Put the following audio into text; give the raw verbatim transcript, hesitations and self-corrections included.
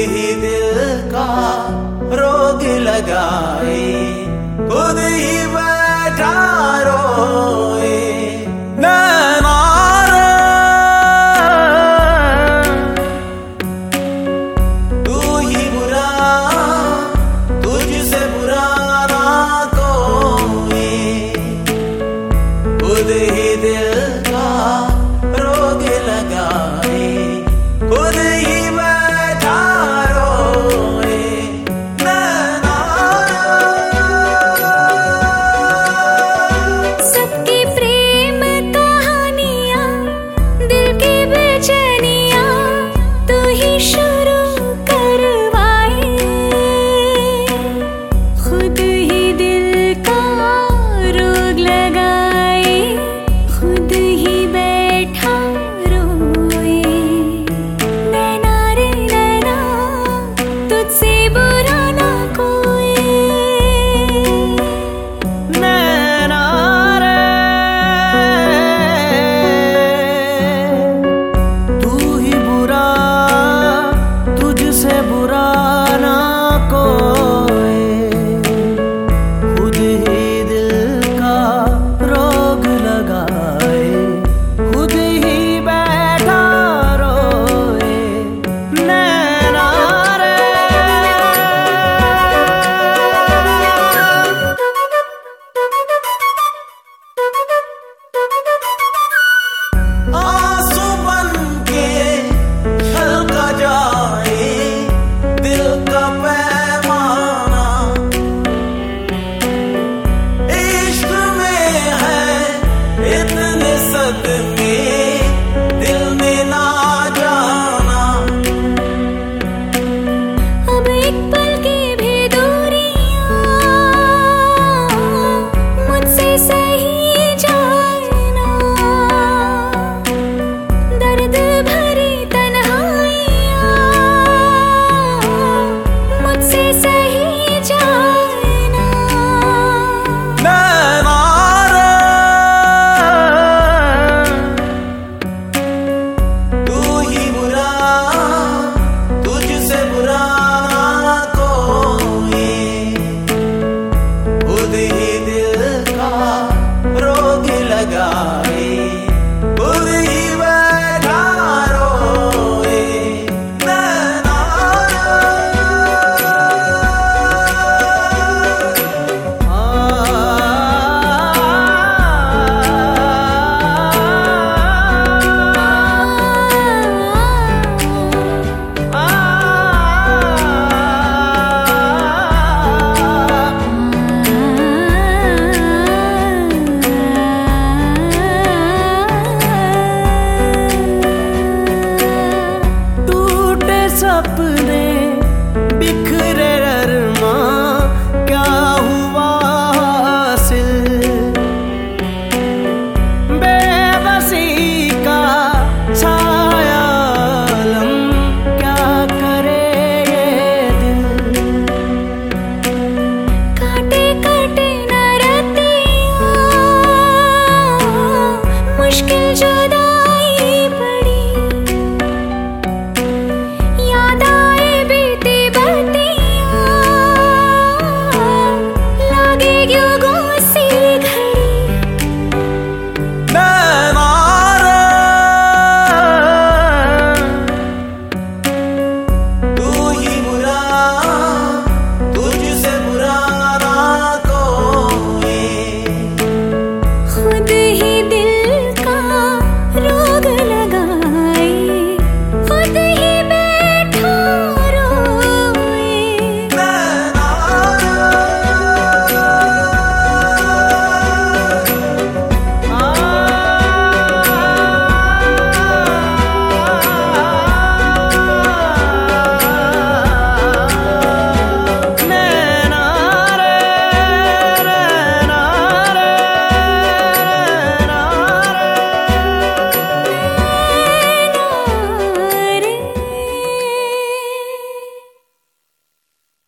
ही दिल का रोग लगाए, खुद ही बैठा रोए। नैना रे तू ही बुरा, तुझसे बुरा ना कोई, खुद ही दिल का रोग लगाए, खुद ही बैठा रोए। नैना सबकी प्रेम कहानियां, दिल की बेचैनियां तू ही शुरू करवाए, खुद ही दिल का रोग लगाए, खुद ही बैठा रोए। नैना रे नैना तुझसे बुरा ना कोई, नैना रे तू ही बुरा, तुझसे बुरा ना